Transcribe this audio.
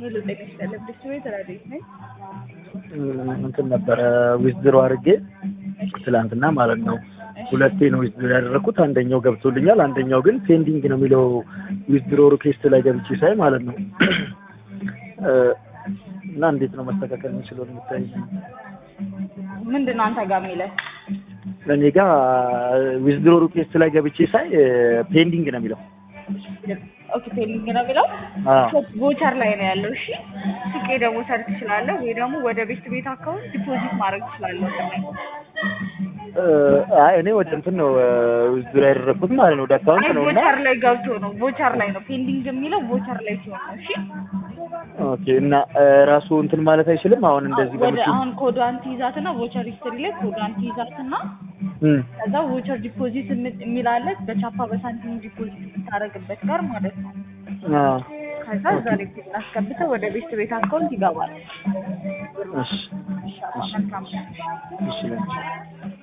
ሄሎ ጤና ይስጥልኝ ቤት ረዴት ነኝ። እንትን ነበረ ዊዝድሮ አድርጌ ትላንትና ማለት ነው። ሁለቴ ነው ዊዝድሮ ያደረኩት። አንደኛው ገብቶልኛል፣ አንደኛው ግን ፔንዲንግ ነው የሚለው ዊዝድሮ ሪኩዌስት ላይ ገብቼ ሳይ ማለት ነው። እና እንዴት ነው መስተካከል የሚችለው የምታይ? ምንድነው አንተ ጋር የሚለው? ለኔ ጋር ዊዝድሮ ሪኩዌስት ላይ ገብቼ ሳይ ፔንዲንግ ነው የሚለው። ኦኬ ፔንዲንግ ነው የሚለው። ቮቸር ላይ ነው ያለው። እሺ ስቄ ደግሞ ሰርች ትችላለህ ወይ ደግሞ ወደ ቤት አካውንት ዲፖዚት ማድረግ ትችላለህ። አይ እኔ ወደ እንትን ነው ዊዝድሮ ያደረኩት ማለት ነው። ወደ አካውንት ነው እና ቮቸር ላይ ገብቶ ነው። ቮቸር ላይ ነው ፔንዲንግ የሚለው ቮቸር ላይ ሲሆን ነው። እሺ ኦኬ። እና ራሱ እንትን ማለት አይችልም። አሁን እንደዚህ ወደ አሁን ኮዷን ትይዛትና ቮቸር ሂስትሪ ላይ ኮዷን ትይዛትና ከዛ ቮቸር ዲፖዚት የሚላለ በቻፓ በሳንቲም ዲፖዚት የምታደርግበት ጋር ማለት ነው። ከዛ እዛ ላይ አስገብተህ ወደ ቤት አካውንት ይገባል። እሺ እሺ እሺ